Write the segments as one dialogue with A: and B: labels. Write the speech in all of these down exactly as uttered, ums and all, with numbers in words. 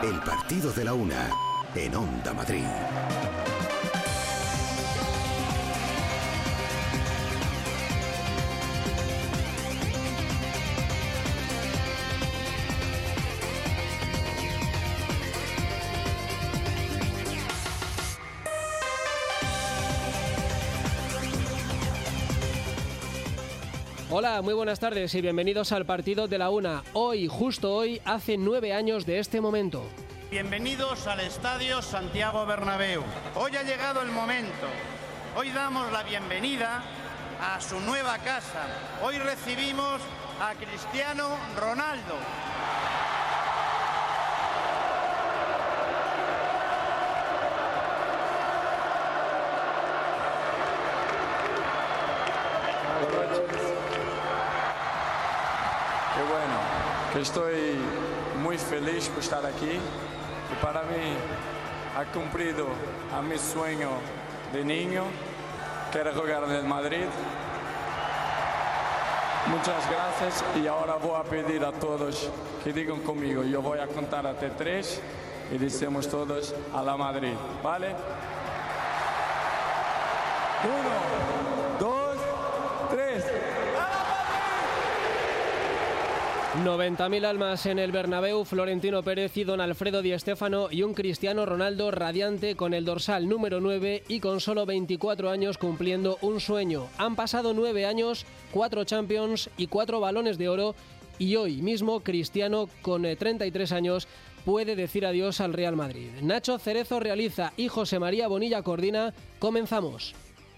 A: El partido de la una en Onda Madrid.
B: Hola, muy buenas tardes y bienvenidos al partido de la una. Hoy, justo hoy, hace nueve años de este momento.
C: Bienvenidos al Estadio Santiago Bernabéu. Hoy ha llegado el momento. Hoy damos la bienvenida a su nueva casa. Hoy recibimos a Cristiano Ronaldo.
D: Qué bueno, que estoy muy feliz por estar aquí y para mí ha cumplido a mi sueño de niño, que era jugar en el Madrid. Muchas gracias y ahora voy a pedir a todos que digan conmigo, yo voy a contar hasta tres y decimos todos a la Madrid, ¿vale? Uno, dos, tres.
B: noventa mil almas en el Bernabéu, Florentino Pérez y don Alfredo Di Stéfano y un Cristiano Ronaldo radiante con el dorsal número nueve y con solo veinticuatro años cumpliendo un sueño. Han pasado nueve años, cuatro Champions y cuatro balones de oro y hoy mismo Cristiano con treinta y tres años puede decir adiós al Real Madrid. Nacho Cerezo realiza y José María Bonilla coordina. Comenzamos.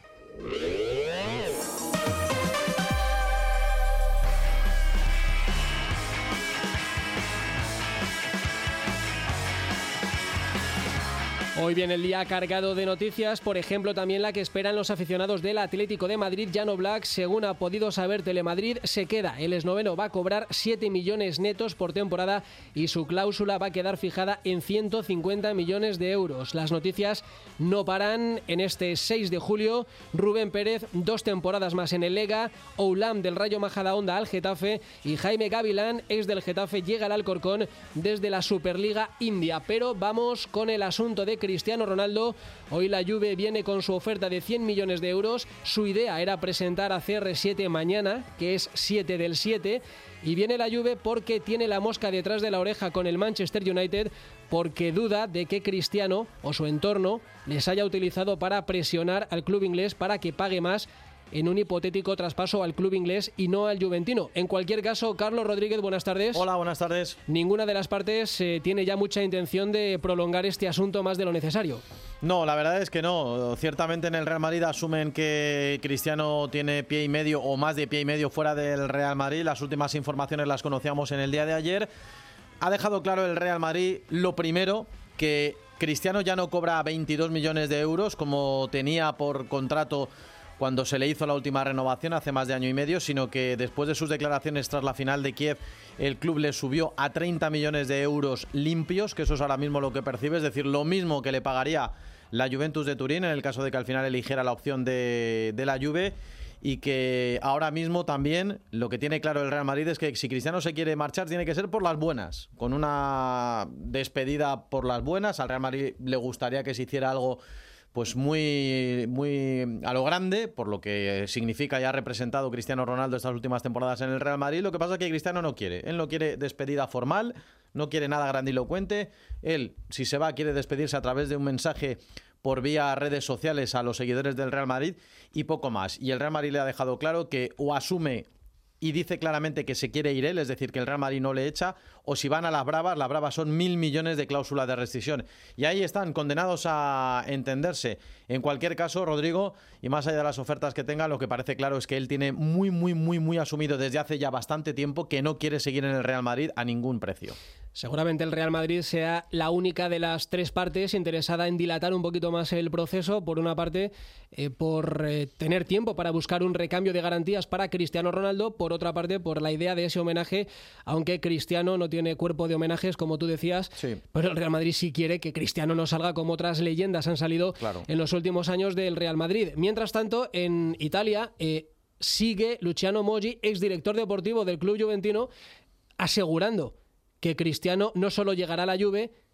B: Hoy viene el día cargado de noticias, por ejemplo también la que esperan los aficionados del Atlético de Madrid. Jan Oblak, según ha podido saber Telemadrid, se queda. El esloveno va a cobrar siete millones netos por temporada y su cláusula va a quedar fijada en ciento cincuenta millones de euros. Las noticias no paran en este seis de julio. Rubén Pérez, dos temporadas más en el Lega. Oulam del Rayo Majadahonda al Getafe y Jaime Gavilán, ex del Getafe, llega al Alcorcón desde la Superliga India. Pero vamos con el asunto de Cristiano Ronaldo. Hoy la Juve viene con su oferta de cien millones de euros. Su idea era presentar a C R siete mañana, que es siete del siete. Y viene la Juve porque tiene la mosca detrás de la oreja con el Manchester United, porque duda de que Cristiano o su entorno les haya utilizado para presionar al club inglés para que pague más en un hipotético traspaso al club inglés y no al juventino. En cualquier caso, Carlos Rodríguez, buenas tardes.
E: Hola, buenas tardes.
B: Ninguna de las partes eh, tiene ya mucha intención de prolongar este asunto más de lo necesario.
E: No, la verdad es que no. Ciertamente en el Real Madrid asumen que Cristiano tiene pie y medio o más de pie y medio fuera del Real Madrid. Las últimas informaciones las conocíamos en el día de ayer. Ha dejado claro el Real Madrid, lo primero, que Cristiano ya no cobra veintidós millones de euros como tenía por contrato cuando se le hizo la última renovación hace más de año y medio, sino que después de sus declaraciones tras la final de Kiev, el club le subió a treinta millones de euros limpios, que eso es ahora mismo lo que percibe, es decir, lo mismo que le pagaría la Juventus de Turín en el caso de que al final eligiera la opción de, de la Juve, y que ahora mismo también lo que tiene claro el Real Madrid es que si Cristiano se quiere marchar tiene que ser por las buenas, con una despedida por las buenas. Al Real Madrid le gustaría que se hiciera algo pues muy, muy a lo grande, por lo que significa y ha representado Cristiano Ronaldo estas últimas temporadas en el Real Madrid. Lo que pasa es que Cristiano no quiere. Él no quiere despedida formal, no quiere nada grandilocuente. Él, si se va, quiere despedirse a través de un mensaje por vía redes sociales a los seguidores del Real Madrid y poco más. Y el Real Madrid le ha dejado claro que o asume y dice claramente que se quiere ir él, es decir, que el Real Madrid no le echa, o si van a las bravas, las bravas son mil millones de cláusula de rescisión. Y ahí están, condenados a entenderse. En cualquier caso, Rodrigo, y más allá de las ofertas que tenga, lo que parece claro es que él tiene muy, muy, muy, muy asumido desde hace ya bastante tiempo que no quiere seguir en el Real Madrid a ningún precio.
B: Seguramente el Real Madrid sea la única de las tres partes interesada en dilatar un poquito más el proceso. Por una parte, eh, por eh, tener tiempo para buscar un recambio de garantías para Cristiano Ronaldo. Por otra parte, por la idea de ese homenaje, aunque Cristiano no tiene cuerpo de homenajes, como tú decías,
E: sí.
B: Pero el Real Madrid sí quiere que Cristiano no salga como otras leyendas han salido
E: claro.
B: en los últimos años del Real Madrid. Mientras tanto, en Italia eh, sigue Luciano Moggi, exdirector deportivo del club juventino, asegurando que Cristiano no solo llegará a la Juve,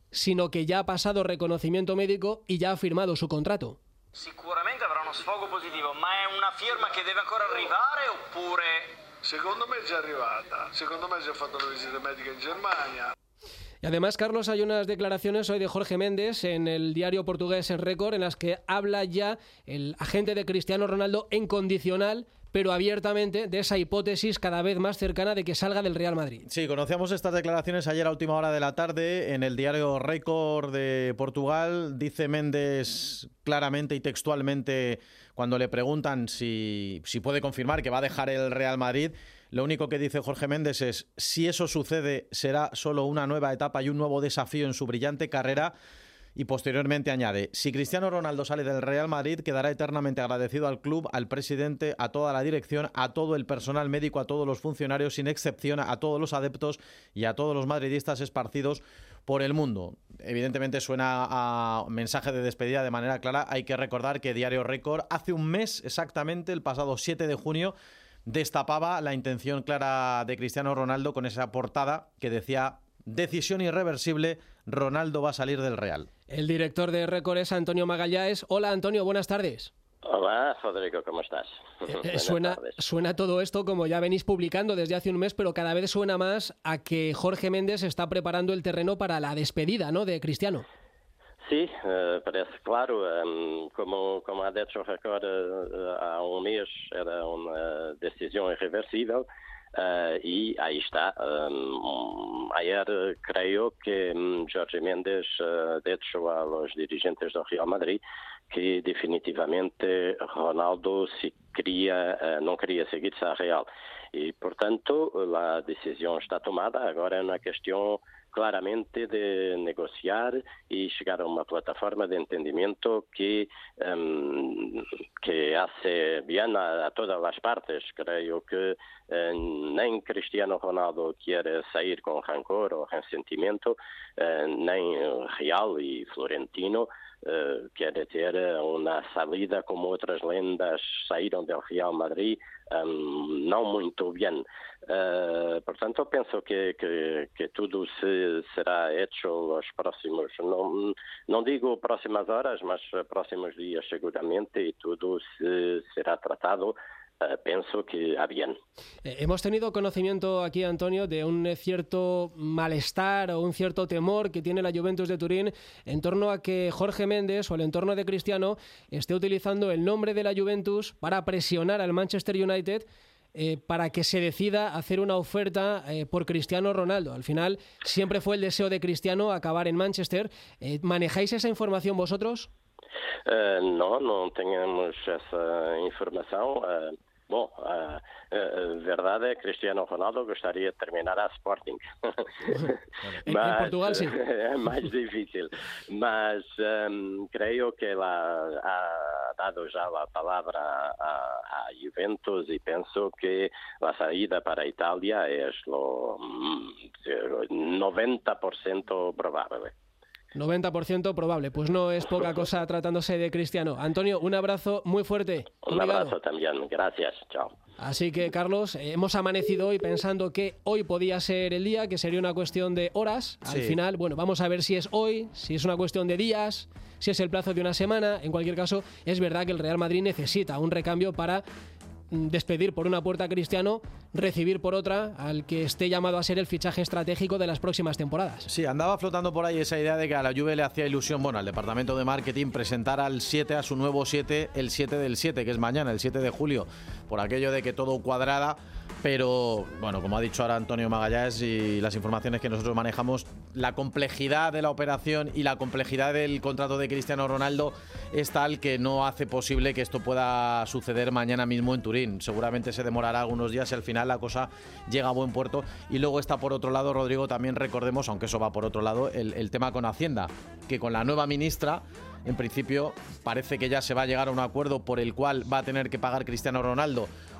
B: sino que ya ha pasado reconocimiento médico y ya ha firmado su contrato.
F: Sicuramente avrà uno sfogo positivo, ma è una firma che deve ancora arrivare oppure...
G: Secondo me è già arrivata, secondo me si è fatto la visita medica in Germania.
B: Y además, Carlos, hay unas declaraciones hoy de Jorge Méndez en el diario portugués El Récord en las que habla ya el agente de Cristiano Ronaldo en condicional, pero abiertamente, de esa hipótesis cada vez más cercana de que salga del Real Madrid.
E: Sí, conocíamos estas declaraciones ayer a última hora de la tarde en el diario Récord de Portugal. Dice Méndez claramente y textualmente, cuando le preguntan si, si puede confirmar que va a dejar el Real Madrid, lo único que dice Jorge Méndez es: si eso sucede, será solo una nueva etapa y un nuevo desafío en su brillante carrera. Y posteriormente añade: si Cristiano Ronaldo sale del Real Madrid, quedará eternamente agradecido al club, al presidente, a toda la dirección, a todo el personal médico, a todos los funcionarios, sin excepción, a todos los adeptos y a todos los madridistas esparcidos por el mundo. Evidentemente suena a mensaje de despedida de manera clara. Hay que recordar que Diario Récord hace un mes exactamente, el pasado siete de junio, destapaba la intención clara de Cristiano Ronaldo con esa portada que decía: decisión irreversible, Ronaldo va a salir del Real.
B: El director de Récord es Antonio Magalhães. Hola, Antonio, buenas tardes.
H: Hola, Rodrigo, ¿cómo estás?
B: Eh, suena, suena todo esto como ya venís publicando desde hace un mes, pero cada vez suena más a que Jorge Méndez está preparando el terreno para la despedida, ¿no?, de Cristiano.
H: Sí, uh, parece claro. Um, como, como ha dicho Record, uh, há un mes era una decisión irreversible. Uh, y ahí está. Um, ayer creo que um, Jorge Méndez uh, dicho a los dirigentes del Real Madrid que definitivamente Ronaldo si quería, uh, no quería seguirse a Real. Y por tanto la decisión está tomada. Ahora es una cuestión claramente de negociar y llegar a una plataforma de entendimiento que, um, que hace bien a, a todas las partes. Creo que eh, nem Cristiano Ronaldo quiere salir con rancor o resentimiento, eh, nem Real y Florentino Uh, quiere ter uma salida como outras lendas saíram do Real Madrid, um, não muito bem. Uh, portanto, penso que, que, que tudo se será hecho nos próximos, não, não digo próximas horas, mas próximos dias seguramente, e tudo se será tratado. Uh, pienso que a bien.
B: Eh, hemos tenido conocimiento aquí, Antonio, de un cierto malestar o un cierto temor que tiene la Juventus de Turín en torno a que Jorge Méndez o el entorno de Cristiano esté utilizando el nombre de la Juventus para presionar al Manchester United eh, para que se decida hacer una oferta eh, por Cristiano Ronaldo. Al final siempre fue el deseo de Cristiano acabar en Manchester. Eh, ¿Manejáis esa información vosotros?
H: Uh, no, no tenemos esa información. Uh, Bom, a, a verdade é que Cristiano Ronaldo gostaria de terminar a Sporting.
B: en, mas, en Portugal, sí.
H: É mais difícil. Mas um, creio que ele ha dado já a palavra a, a Juventus e penso que a saída para a Itália é lo noventa por ciento provável.
B: noventa por ciento probable, pues no es poca cosa tratándose de Cristiano. Antonio, un abrazo muy fuerte.
H: Un Obrigado. abrazo también, gracias, chao.
B: Así que, Carlos, eh, hemos amanecido hoy pensando que hoy podía ser el día, que sería una cuestión de horas. Al sí. final, bueno, vamos a ver si es hoy, si es una cuestión de días, si es el plazo de una semana. En cualquier caso, es verdad que el Real Madrid necesita un recambio para despedir por una puerta a Cristiano, recibir por otra al que esté llamado a ser el fichaje estratégico de las próximas temporadas.
E: Sí, andaba flotando por ahí esa idea de que a la Juve le hacía ilusión, bueno, al departamento de marketing, presentar al siete, a su nuevo siete, el siete del siete, que es mañana, el siete de julio, por aquello de que todo cuadrara. Pero, bueno, como ha dicho ahora Antonio Magalhães y las informaciones que nosotros manejamos, la complejidad de la operación y la complejidad del contrato de Cristiano Ronaldo es tal que no hace posible que esto pueda suceder mañana mismo en Turín. Seguramente se demorará algunos días y al final la cosa llega a buen puerto. Y luego está por otro lado, Rodrigo, también recordemos, aunque eso va por otro lado, el, el tema con Hacienda, que con la nueva ministra, en principio, parece que ya se va a llegar a un acuerdo por el cual va a tener que pagar Cristiano Ronaldo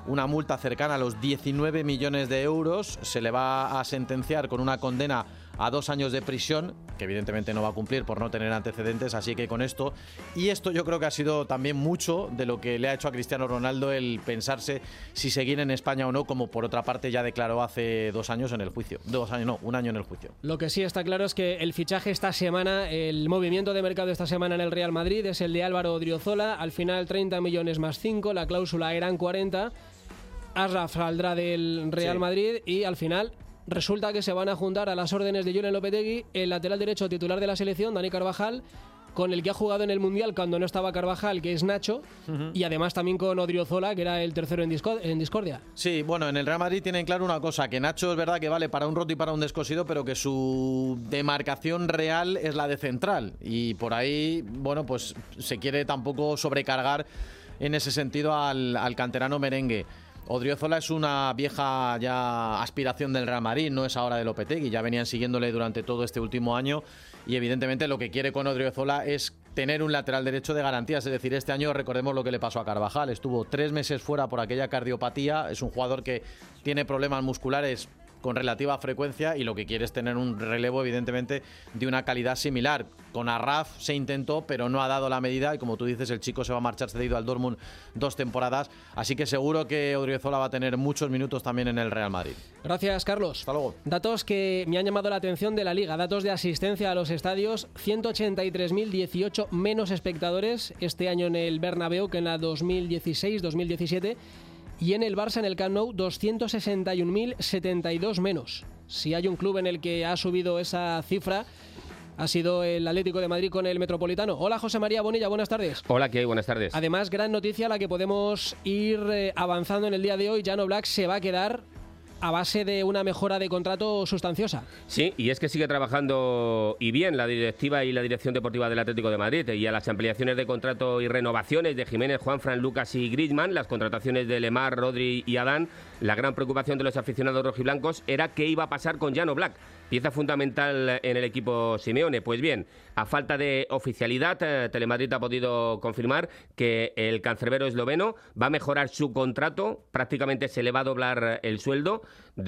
E: una multa cercana a los diecinueve millones de euros. Se le va a sentenciar con una condena a dos años de prisión, que evidentemente no va a cumplir por no tener antecedentes, así que con esto, y esto yo creo que ha sido también mucho de lo que le ha hecho a Cristiano Ronaldo el pensarse si seguir en España o no, como por otra parte ya declaró hace dos años en el juicio, dos años no, un año en el juicio.
B: Lo que sí está claro es que el fichaje esta semana, el movimiento de mercado esta semana en el Real Madrid es el de Álvaro Odriozola, al final treinta millones más cinco, la cláusula eran cuarenta, Ashraf saldrá del Real sí. Madrid y al final resulta que se van a juntar a las órdenes de Julen Lopetegui el lateral derecho titular de la selección, Dani Carvajal, con el que ha jugado en el Mundial cuando no estaba Carvajal, que es Nacho, uh-huh. y además también con Odriozola, que era el tercero en, disco- en discordia.
E: Sí, bueno, en el Real Madrid tienen claro una cosa, que Nacho es verdad que vale para un roto y para un descosido, pero que su demarcación real es la de central, y por ahí, bueno, pues se quiere tampoco sobrecargar en ese sentido al, al canterano merengue. Odriozola es una vieja ya aspiración del Real Madrid, no es ahora de Lopetegui, ya venían siguiéndole durante todo este último año y evidentemente lo que quiere con Odriozola es tener un lateral derecho de garantías, es decir, este año recordemos lo que le pasó a Carvajal, estuvo tres meses fuera por aquella cardiopatía, es un jugador que tiene problemas musculares con relativa frecuencia y lo que quiere es tener un relevo evidentemente de una calidad similar. Con Arraf se intentó pero no ha dado la medida y como tú dices el chico se va a marchar cedido al Dortmund dos temporadas, así que seguro que Odriozola va a tener muchos minutos también en el Real Madrid.
B: Gracias, Carlos.
E: Hasta luego.
B: Datos que me han llamado la atención de la Liga, datos de asistencia a los estadios, ciento ochenta y tres mil dieciocho menos espectadores este año en el Bernabéu que en la dos mil dieciséis dos mil diecisiete. Y en el Barça, en el Camp Nou, doscientos sesenta y un mil setenta y dos menos. Si hay un club en el que ha subido esa cifra, ha sido el Atlético de Madrid con el Metropolitano. Hola, José María Bonilla, buenas tardes.
I: Hola, ¿qué hay? Buenas tardes.
B: Además, gran noticia la que podemos ir eh, avanzando en el día de hoy. Jan Oblak se va a quedar a base de una mejora de contrato sustanciosa.
I: Sí, y es que sigue trabajando y bien la directiva y la dirección deportiva del Atlético de Madrid y a las ampliaciones de contrato y renovaciones de Jiménez, Juanfran, Lucas y Griezmann, las contrataciones de Lemar, Rodri y Adán. La gran preocupación de los aficionados rojiblancos era qué iba a pasar con Jan Oblak, pieza fundamental en el equipo Simeone. Pues bien, a falta de oficialidad, eh, Telemadrid ha podido confirmar que el cancerbero esloveno va a mejorar su contrato, prácticamente se le va a doblar el sueldo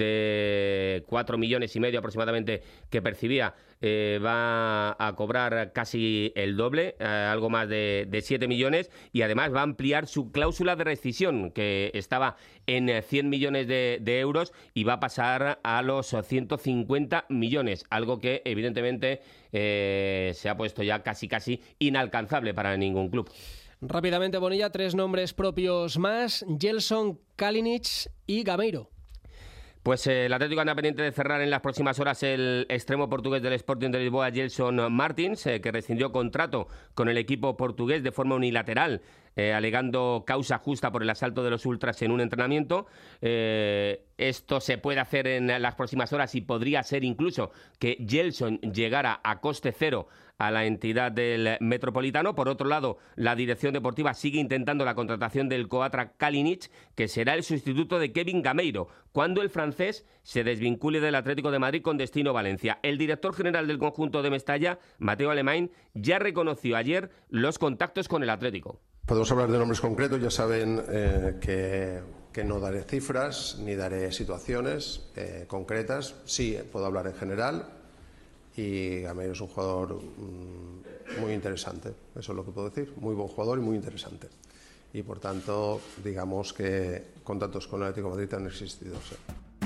I: de cuatro millones y medio aproximadamente que percibía, eh, va a cobrar casi el doble, eh, algo más de, de siete millones, y además va a ampliar su cláusula de rescisión, que estaba en cien millones de, de euros y va a pasar a los ciento cincuenta millones, algo que evidentemente eh, se ha puesto ya casi casi inalcanzable para ningún club.
B: Rápidamente, Bonilla, tres nombres propios más: Gelson, Kalinic y Gameiro.
I: Pues eh, el Atlético anda pendiente de cerrar en las próximas horas el extremo portugués del Sporting de Lisboa, Gelson Martins, eh, que rescindió contrato con el equipo portugués de forma unilateral, eh, alegando causa justa por el asalto de los ultras en un entrenamiento. Eh, esto se puede hacer en las próximas horas y podría ser incluso que Gelson llegara a coste cero a la entidad del Metropolitano. Por otro lado, la dirección deportiva sigue intentando la contratación del coatra Kalinic, que será el sustituto de Kevin Gameiro, cuando el francés se desvincule del Atlético de Madrid con destino Valencia. El director general del conjunto de Mestalla, Mateo Alemany, ya reconoció ayer los contactos con el Atlético.
J: Podemos hablar de nombres concretos, ya saben eh, que, que no daré cifras ni daré situaciones eh, concretas. Sí, puedo hablar en general. Y Gameiro es un jugador mmm, muy interesante, eso es lo que puedo decir, muy buen jugador y muy interesante. Y por tanto, digamos que contactos con el Atlético de Madrid han existido. Sí.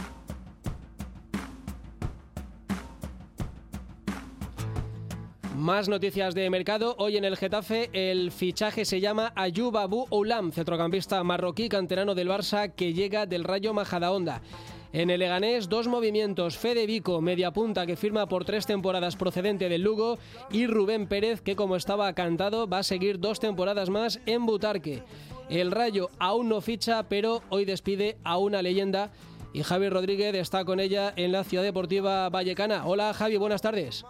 B: Más noticias de mercado. Hoy en el Getafe el fichaje se llama Ayoub Abou Oulam, centrocampista marroquí canterano del Barça que llega del Rayo Majadahonda. En el Leganés, dos movimientos: Fede Vico, mediapunta que firma por tres temporadas procedente del Lugo, y Rubén Pérez, que como estaba cantado va a seguir dos temporadas más en Butarque. El Rayo aún no ficha, pero hoy despide a una leyenda y Javi Rodríguez está con ella en la Ciudad Deportiva Vallecana. Hola Javi, buenas tardes.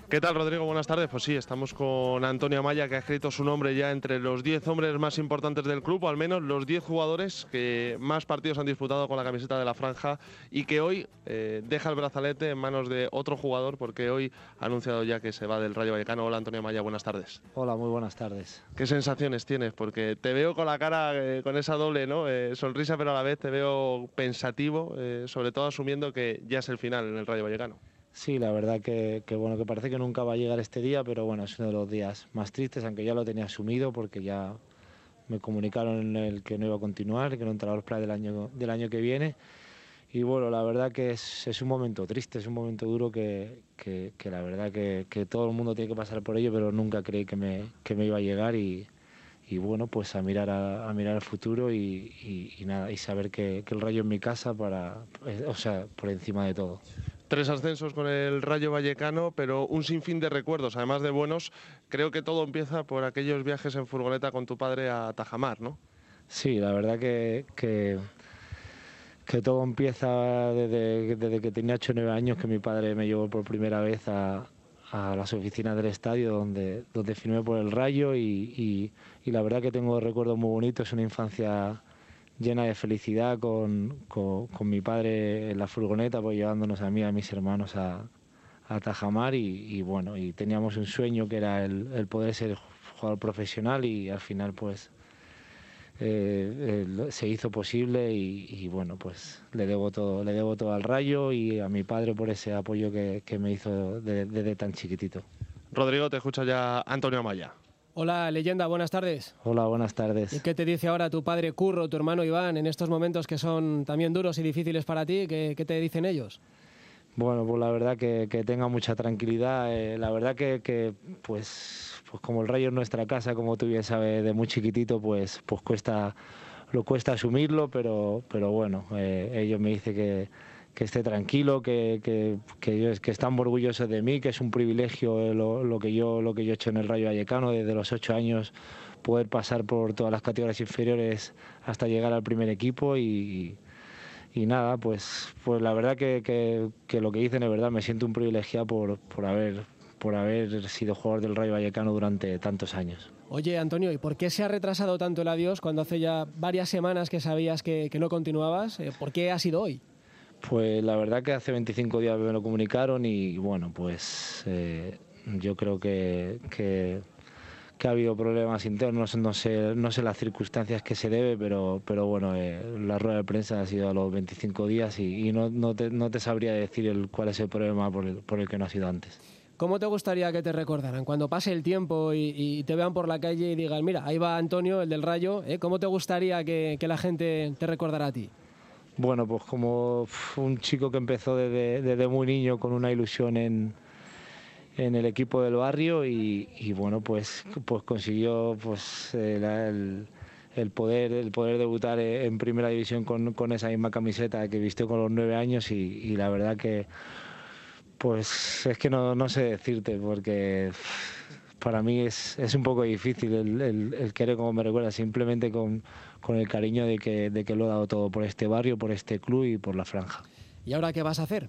K: ¿Qué tal, Rodrigo? Buenas tardes. Pues sí, estamos con Antonio Amaya, que ha escrito su nombre ya entre los diez hombres más importantes del club, o al menos los diez jugadores que más partidos han disputado con la camiseta de la franja y que hoy eh, deja el brazalete en manos de otro jugador, porque hoy ha anunciado ya que se va del Rayo Vallecano. Hola, Antonio Amaya, buenas tardes.
L: Hola, muy buenas tardes.
K: ¿Qué sensaciones tienes? Porque te veo con la cara, eh, con esa doble ¿no? eh, sonrisa, pero a la vez te veo pensativo, eh, sobre todo asumiendo que ya es el final en el Rayo Vallecano.
L: Sí, la verdad que, que bueno, que parece que nunca va a llegar este día, pero bueno, es uno de los días más tristes, aunque ya lo tenía asumido porque ya me comunicaron el que no iba a continuar, que no entraba a los planes del año, del año que viene. Y bueno, la verdad que es, es un momento triste, es un momento duro que, que, que la verdad que, que todo el mundo tiene que pasar por ello, pero nunca creí que me, que me iba a llegar y, y bueno, pues a mirar a, a mirar al futuro y, y, y nada, y saber que, que el Rayo es mi casa, para, o sea, por encima de todo.
K: Tres ascensos con el Rayo Vallecano, pero un sinfín de recuerdos, además de buenos. Creo que todo empieza por aquellos viajes en furgoneta con tu padre a Tajamar, ¿no?
L: Sí, la verdad que, que, que todo empieza desde, desde que tenía ocho o nueve años, que mi padre me llevó por primera vez a, a las oficinas del estadio donde, donde firmé por el Rayo y, y, y la verdad que tengo recuerdos muy bonitos, una infancia llena de felicidad con, con, con mi padre en la furgoneta, pues llevándonos a mí y a mis hermanos a, a Tajamar y, y bueno, y teníamos un sueño que era el, el poder ser jugador profesional y al final pues eh, eh, se hizo posible y, y bueno, pues le debo todo, le debo todo al Rayo y a mi padre por ese apoyo que, que me hizo desde de, de tan chiquitito.
K: Rodrigo, te escucha ya Antonio Amaya.
B: Hola, leyenda, buenas tardes.
L: Hola, buenas tardes.
B: ¿Y qué te dice ahora tu padre Curro, tu hermano Iván, en estos momentos que son también duros y difíciles para ti? ¿Qué, qué te dicen ellos?
L: Bueno, pues la verdad que, que tenga mucha tranquilidad. Eh, la verdad que, que pues, pues como el Rayo es nuestra casa, como tú bien sabes, de muy chiquitito, pues, pues cuesta, lo cuesta asumirlo, pero, pero bueno, eh, ellos me dicen que, que esté tranquilo, que, que, que, ellos, que están orgullosos de mí, que es un privilegio lo, lo, que yo, lo que yo he hecho en el Rayo Vallecano desde los ocho años, poder pasar por todas las categorías inferiores hasta llegar al primer equipo y, y nada, pues, pues la verdad que, que, que lo que dicen es verdad, me siento un privilegiado por, por, haber, por haber sido jugador del Rayo Vallecano durante tantos años.
B: Oye, Antonio, ¿y por qué se ha retrasado tanto el adiós cuando hace ya varias semanas que sabías que, que no continuabas? ¿Por qué ha sido hoy?
L: Pues la verdad que hace veinticinco días me lo comunicaron y bueno, pues eh, yo creo que, que, que ha habido problemas internos, no sé, no sé las circunstancias que se debe, pero, pero bueno, eh, la rueda de prensa ha sido a los veinticinco días y, y no, no, te, no te sabría decir el, cuál es el problema por el, por el que no ha sido antes.
B: ¿Cómo te gustaría que te recordaran? Cuando pase el tiempo y, y te vean por la calle y digan, mira, ahí va Antonio, el del Rayo, ¿eh? ¿Cómo te gustaría que, que la gente te recordara a ti?
L: Bueno, pues como un chico que empezó desde, desde muy niño con una ilusión en, en el equipo del barrio y, y bueno, pues, pues consiguió pues, el, el, poder, el poder debutar en primera división con, con esa misma camiseta que vistió con los nueve años y, y la verdad que pues es que no, no sé decirte porque para mí es, es un poco difícil el, el, el querer como me recuerda, simplemente con, con el cariño de que, de que lo he dado todo por este barrio, por este club y por la franja.
B: ¿Y ahora qué vas a hacer?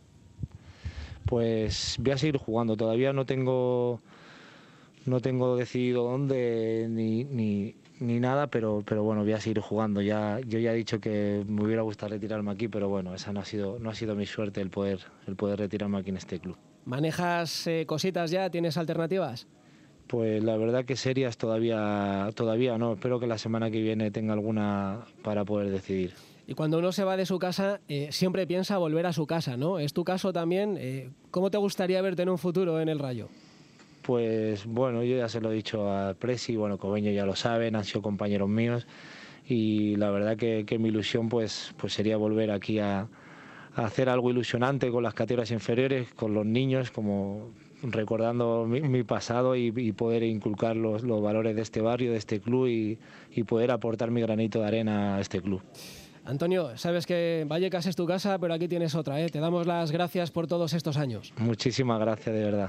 L: Pues voy a seguir jugando, todavía no tengo, no tengo decidido dónde ni, ni, ni nada, pero, pero bueno, voy a seguir jugando. Ya, yo ya he dicho que me hubiera gustado retirarme aquí, pero bueno, esa no ha sido, no ha sido mi suerte el poder, el poder retirarme aquí en este club.
B: ¿Manejas eh, cositas ya? ¿Tienes alternativas?
L: Pues la verdad que serias todavía, todavía no. Espero que la semana que viene tenga alguna para poder decidir.
B: Y cuando uno se va de su casa, eh, siempre piensa volver a su casa, ¿no? ¿Es tu caso también? Eh, ¿Cómo te gustaría verte en un futuro en el Rayo?
L: Pues bueno, yo ya se lo he dicho a Presi, bueno, Cobeño ya lo saben, han sido compañeros míos y la verdad que, que mi ilusión pues, pues sería volver aquí a, a hacer algo ilusionante con las categorías inferiores, con los niños, como recordando mi, mi pasado y, y poder inculcar los, los valores de este barrio, de este club y, y poder aportar mi granito de arena a este club.
B: Antonio, sabes que Vallecas es tu casa, pero aquí tienes otra, ¿eh? Te damos las gracias por todos estos años.
L: Muchísimas gracias, de verdad.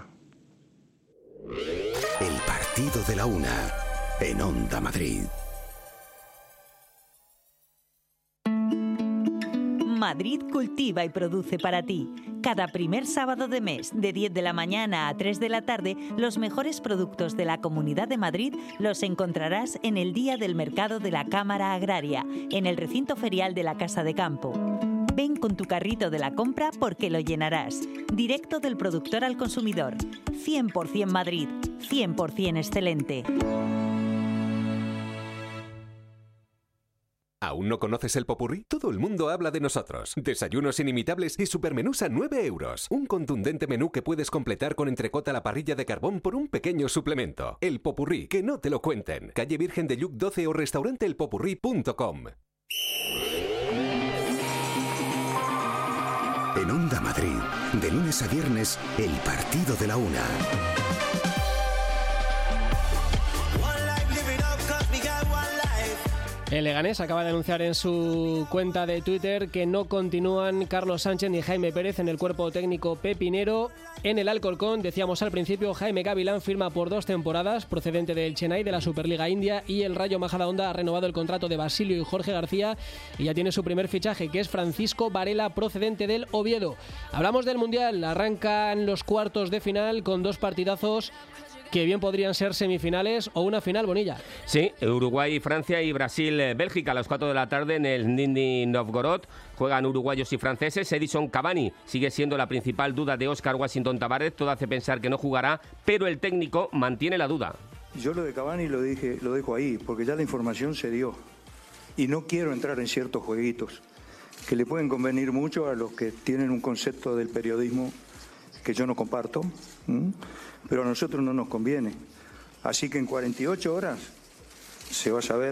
A: El partido de la una, en Onda Madrid.
M: Madrid cultiva y produce para ti. Cada primer sábado de mes, de diez de la mañana a tres de la tarde, los mejores productos de la Comunidad de Madrid los encontrarás en el Día del Mercado de la Cámara Agraria, en el recinto ferial de la Casa de Campo. Ven con tu carrito de la compra porque lo llenarás. Directo del productor al consumidor. cien por ciento Madrid, cien por ciento excelente.
N: ¿Aún no conoces el Popurrí? Todo el mundo habla de nosotros. Desayunos inimitables y supermenús a nueve euros. Un contundente menú que puedes completar con entrecot a la parrilla de carbón por un pequeño suplemento. El Popurrí, que no te lo cuenten. Calle Virgen de Lluc doce o restaurante el popurrí punto com.
A: En Onda Madrid, de lunes a viernes, el partido de la una.
B: El Leganés acaba de anunciar en su cuenta de Twitter que no continúan Carlos Sánchez ni Jaime Pérez en el cuerpo técnico pepinero. En el Alcorcón, decíamos al principio, Jaime Gavilán firma por dos temporadas, procedente del Chennai de la Superliga India, y el Rayo Majadahonda ha renovado el contrato de Basilio y Jorge García y ya tiene su primer fichaje, que es Francisco Varela, procedente del Oviedo. Hablamos del Mundial, arrancan los cuartos de final con dos partidazos que bien podrían ser semifinales o una final, Bonilla.
I: Sí, Uruguay, Francia y Brasil, Bélgica a las cuatro de la tarde en el Nizhny Novgorod. Juegan uruguayos y franceses. Edison Cavani sigue siendo la principal duda de Óscar Washington Tabárez. Todo hace pensar que no jugará, pero el técnico mantiene la duda.
O: Yo lo de Cavani lo dije, lo dejo ahí, porque ya la información se dio. Y no quiero entrar en ciertos jueguitos que le pueden convenir mucho a los que tienen un concepto del periodismo que yo no comparto, ¿m? pero a nosotros no nos conviene. Así que en cuarenta y ocho horas se va a saber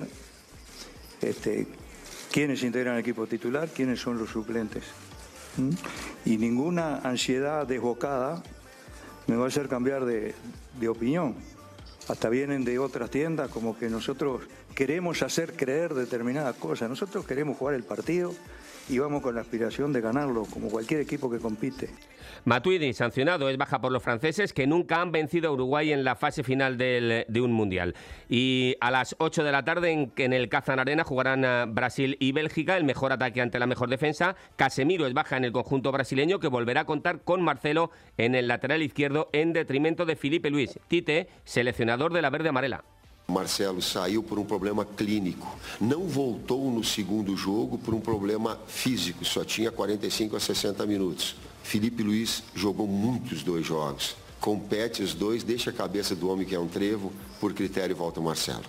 O: este, quiénes integran el equipo titular, quiénes son los suplentes. ¿m? Y ninguna ansiedad desbocada me va a hacer cambiar de, de opinión. Hasta vienen de otras tiendas como que nosotros queremos hacer creer determinadas cosas. Nosotros queremos jugar el partido y vamos con la aspiración de ganarlo, como cualquier equipo que compite.
I: Matuidi, sancionado, es baja por los franceses, que nunca han vencido a Uruguay en la fase final del, de un Mundial. Y a las ocho de la tarde en, en el Kazan Arena jugarán Brasil y Bélgica, el mejor ataque ante la mejor defensa. Casemiro es baja en el conjunto brasileño, que volverá a contar con Marcelo en el lateral izquierdo en detrimento de Felipe Luis. Tite, seleccionador de la verde amarela.
P: Marcelo saiu por um problema clínico. Não voltou no segundo jogo por um problema físico. Só tinha quarenta e cinco a sessenta minutos. Felipe Luis jogou muitos dois jogos. Compete os dois, deixa a cabeça do homem que é um trevo. Por critério, volta o Marcelo.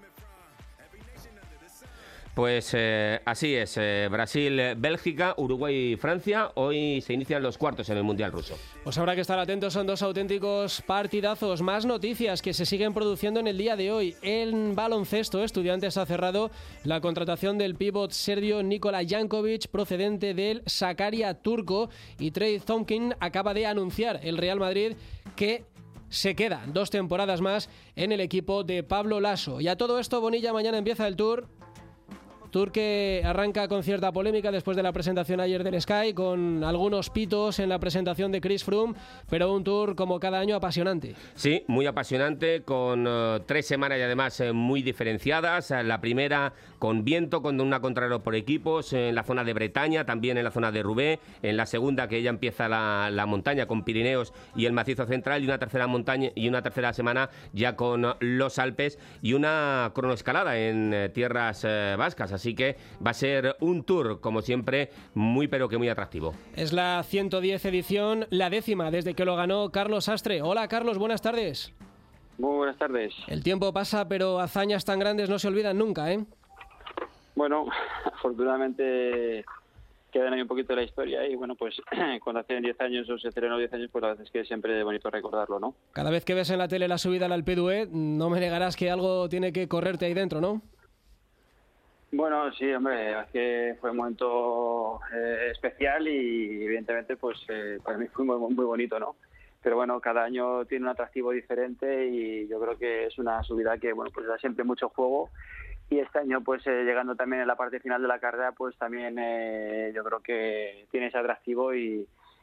I: Pues eh, así es, eh, Brasil, Bélgica, Uruguay y Francia. Hoy se inician los cuartos en el Mundial ruso.
B: Pues habrá que estar atentos, son dos auténticos partidazos. Más noticias que se siguen produciendo en el día de hoy. En baloncesto, Estudiantes ha cerrado la contratación del pívot serbio Nikola Jankovic, procedente del Sakarya turco, y Trey Thompkin acaba de anunciar el Real Madrid que se queda dos temporadas más en el equipo de Pablo Laso. Y a todo esto, Bonilla, mañana empieza el Tour. Tour que arranca con cierta polémica después de la presentación ayer del Sky, con algunos pitos en la presentación de Chris Froome, pero un Tour como cada año apasionante.
I: Sí, muy apasionante, con uh, tres semanas y además eh, muy diferenciadas. La primera con viento, con una contrarreloj por equipos, en la zona de Bretaña, también en la zona de Roubaix. En la segunda, que ya empieza la, la montaña con Pirineos y el macizo central, y una tercera montaña y una tercera semana ya con los Alpes y una cronoescalada en eh, tierras eh, vascas. Así que va a ser un Tour, como siempre, muy pero que muy atractivo.
B: Es la ciento diez edición, la décima desde que lo ganó Carlos Sastre. Hola Carlos, buenas tardes.
Q: Muy buenas tardes.
B: El tiempo pasa, pero hazañas tan grandes no se olvidan nunca, ¿eh?
Q: Bueno, afortunadamente quedan ahí un poquito de la historia y bueno, pues cuando hacen diez años o se celebran diez años, pues la verdad es que siempre es bonito recordarlo, ¿no?
B: Cada vez que ves en la tele la subida al Alpe d'Huez, no me negarás que algo tiene que correrte ahí dentro, ¿no?
Q: Bueno, sí, hombre, es que fue un momento eh, especial y evidentemente pues eh, para mí fue muy, muy bonito, ¿no? Pero bueno, cada año tiene un atractivo diferente y yo creo que es una subida que bueno, pues da siempre mucho juego, y este año pues eh, llegando también en la parte final de la carrera pues también eh, yo creo que tiene ese atractivo y,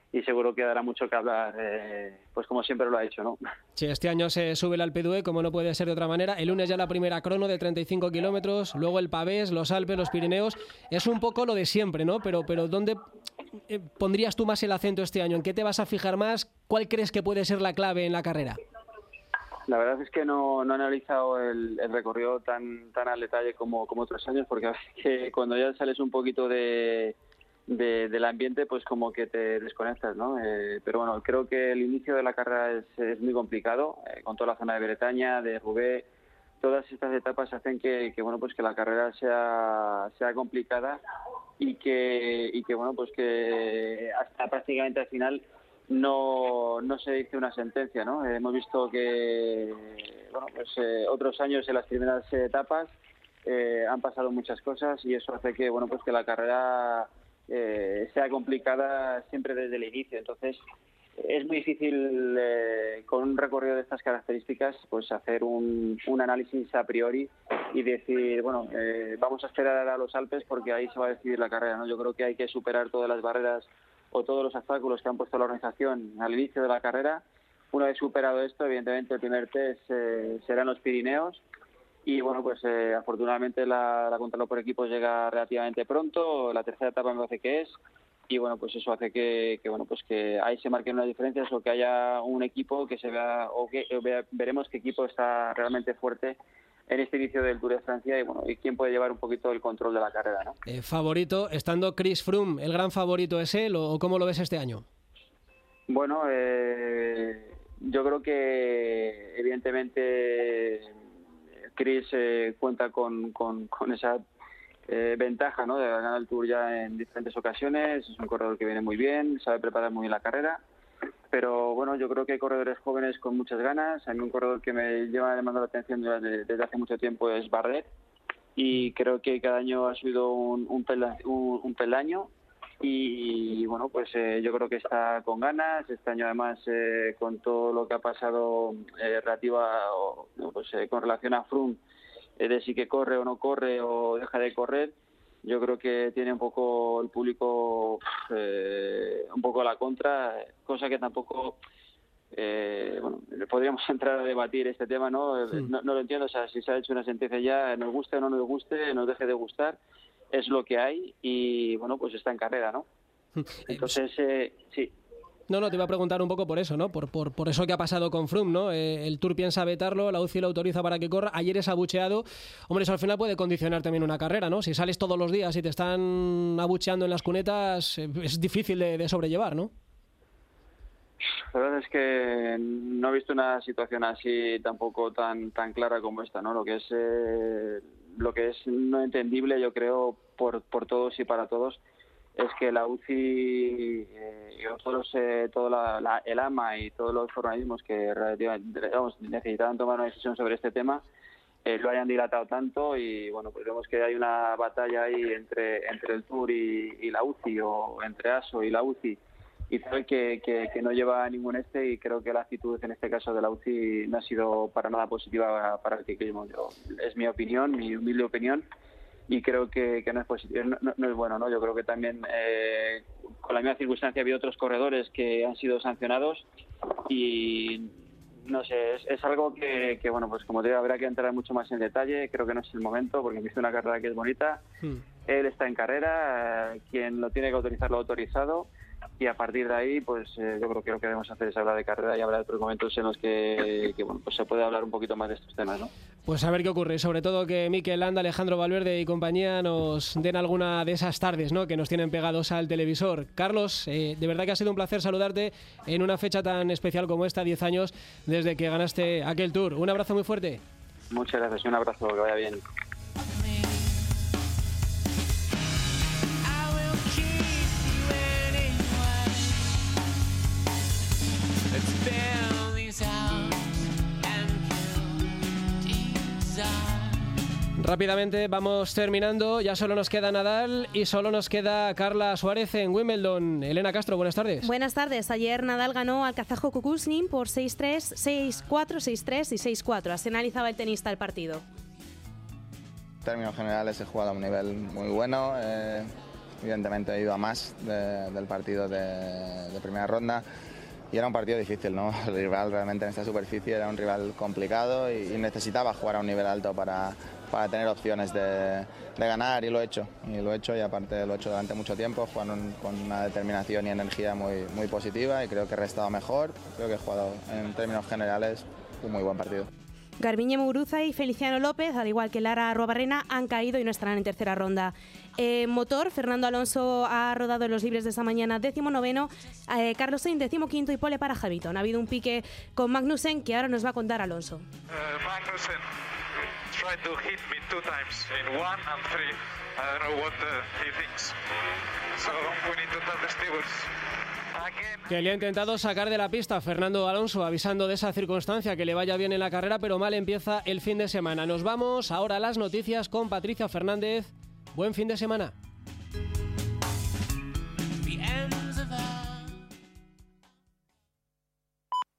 Q: y seguro que dará mucho que hablar, eh, pues como siempre lo ha hecho, ¿no?
B: Sí, este año se sube el Alpe d'Huez, como no puede ser de otra manera. El lunes ya la primera crono de treinta y cinco kilómetros, luego el Pavés, los Alpes, los Pirineos. Es un poco lo de siempre, ¿no? Pero, pero ¿dónde eh, pondrías tú más el acento este año? ¿En qué te vas a fijar más? ¿Cuál crees que puede ser la clave en la carrera?
Q: La verdad es que no, no he analizado el, el recorrido tan tan al detalle como, como otros años, porque a veces que cuando ya sales un poquito de, de, del ambiente, pues como que te desconectas, ¿no? Eh, pero bueno, creo que el inicio de la carrera es, es muy complicado, eh, con toda la zona de Bretaña, de Roubaix. Todas estas etapas hacen que, que bueno, pues que la carrera sea sea complicada y que y que bueno, pues que hasta prácticamente al final no no se dice una sentencia, ¿no? Eh, hemos visto que bueno, pues eh, otros años en las primeras etapas eh, han pasado muchas cosas y eso hace que bueno, pues que la carrera eh, sea complicada siempre desde el inicio. Entonces es muy difícil eh, con un recorrido de estas características pues hacer un, un análisis a priori y decir, bueno, eh, vamos a esperar a los Alpes porque ahí se va a decidir la carrera, ¿no? Yo creo que hay que superar todas las barreras o todos los obstáculos que han puesto la organización al inicio de la carrera. Una vez superado esto, evidentemente el primer test eh, serán los Pirineos y bueno, pues eh, afortunadamente la, la contrarreloj por equipos llega relativamente pronto, la tercera etapa me parece que es, y bueno, pues eso hace que, que bueno, pues que ahí se marquen unas diferencias o que haya un equipo que se vea, o que vea, veremos qué equipo está realmente fuerte en este inicio del Tour de Francia y bueno, y quién puede llevar un poquito el control de la carrera, ¿no?
B: Eh, favorito, estando Chris Froome, ¿el gran favorito es él o cómo lo ves este año?
Q: Bueno, eh, yo creo que evidentemente Chris eh, cuenta con, con, con esa eh, ventaja, ¿no? De ganar el Tour ya en diferentes ocasiones. Es un corredor que viene muy bien, sabe preparar muy bien la carrera. Pero bueno, yo creo que hay corredores jóvenes con muchas ganas. A mí un corredor que me lleva llamando la atención desde, desde hace mucho tiempo es Bardet y creo que cada año ha subido un, un, pelda, un, un peldaño y, y bueno, pues eh, yo creo que está con ganas. Este año además eh, con todo lo que ha pasado eh, relativa o, pues, eh, con relación a Froome, eh, de si que corre o no corre o deja de correr, yo creo que tiene un poco el público eh, un poco a la contra, cosa que tampoco eh, bueno, podríamos entrar a debatir este tema, ¿no? Sí. No, no lo entiendo, o sea, si se ha hecho una sentencia ya, nos guste o no nos guste, nos deje de gustar, es lo que hay y bueno, pues está en carrera, ¿no? Entonces, eh, sí.
B: No, no, te iba a preguntar un poco por eso, ¿no? Por, por, por eso que ha pasado con Froome, ¿no? Eh, el Tour piensa vetarlo, la U C I lo autoriza para que corra. Ayer es abucheado. Hombre, eso al final puede condicionar también una carrera, ¿no? Si sales todos los días y te están abucheando en las cunetas, eh, es difícil de, de sobrellevar, ¿no?
Q: La verdad es que no he visto una situación así tampoco tan tan clara como esta, ¿no? Lo que es eh, lo que es no entendible, yo creo, por por todos y para todos, es que la U C I eh, y todos, eh, todo la, la, el A M A y todos los organismos que digamos, necesitaban tomar una decisión sobre este tema eh, lo hayan dilatado tanto y bueno, pues vemos que hay una batalla ahí entre entre el Tour y, y la U C I o entre ASO y la U C I y tal que, que, que no lleva a ningún este y creo que la actitud en este caso de la U C I no ha sido para nada positiva para el ciclismo. Yo, es mi opinión, mi humilde opinión. Y creo que, que no es positivo, no, no, no es bueno, ¿no? Yo creo que también eh, con la misma circunstancia ha habido otros corredores que han sido sancionados y no sé, es, es algo que, que, bueno, pues como te digo, habrá que entrar mucho más en detalle. Creo que no es el momento porque me hizo una carrera que es bonita. Hmm. Él está en carrera, eh, quien lo tiene que autorizar lo ha autorizado y a partir de ahí, pues eh, yo creo que lo que debemos hacer es hablar de carrera y hablar de otros momentos en los que, que bueno, pues se puede hablar un poquito más de estos temas, ¿no?
B: Pues a ver qué ocurre, sobre todo que Mikel Landa, Alejandro Valverde y compañía nos den alguna de esas tardes, ¿no?, que nos tienen pegados al televisor. Carlos, eh, de verdad que ha sido un placer saludarte en una fecha tan especial como esta, diez años desde que ganaste aquel Tour. Un abrazo muy fuerte.
Q: Muchas gracias, un abrazo, que vaya bien.
B: Rápidamente vamos terminando, ya solo nos queda Nadal y solo nos queda Carla Suárez en Wimbledon. Elena Castro, buenas tardes.
R: Buenas tardes. Ayer Nadal ganó al kazajo Kukushkin por seis tres, seis cuatro, seis tres y seis cuatro. Así analizaba el tenista el partido.
S: En términos generales he jugado a un nivel muy bueno. Eh, evidentemente he ido a más de, del partido de, de primera ronda y era un partido difícil, ¿no? El rival realmente en esta superficie era un rival complicado y, y necesitaba jugar a un nivel alto para, para tener opciones de, de ganar y lo he hecho. Y lo he hecho y aparte lo he hecho durante mucho tiempo, jugando con una determinación y energía muy, muy positiva y creo que he restado mejor, creo que he jugado en términos generales un muy buen partido.
R: Garbiñe Muguruza y Feliciano López, al igual que Lara Arruabarrena, han caído y no estarán en tercera ronda. Eh, motor, Fernando Alonso ha rodado en los libres de esta mañana décimo noveno, eh, Carlos Sainz décimo quinto y pole para Hamilton. Ha habido un pique con Magnussen que ahora nos va a contar Alonso.
T: Uh, Magnussen tried to hit me two times in one and three. I don't know what uh, he thinks. So we need to tell the stewards.
B: Que le ha intentado sacar de la pista Fernando Alonso, avisando de esa circunstancia, que le vaya bien en la carrera, pero mal empieza el fin de semana. Nos vamos ahora a las noticias con Patricia Fernández. Buen fin de semana.